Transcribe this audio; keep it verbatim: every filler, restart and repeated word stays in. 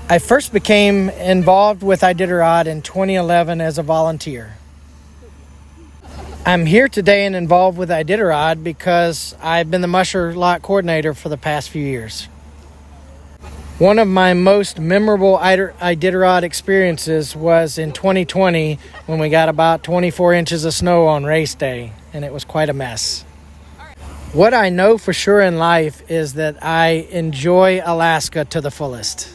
I first became involved with Iditarod in twenty eleven as a volunteer. I'm here today and involved with Iditarod because I've been the Musher Lot Coordinator for the past few years. One of my most memorable Iditarod experiences was in twenty twenty when we got about twenty-four inches of snow on race day, and it was quite a mess. What I know for sure in life is that I enjoy Alaska to the fullest.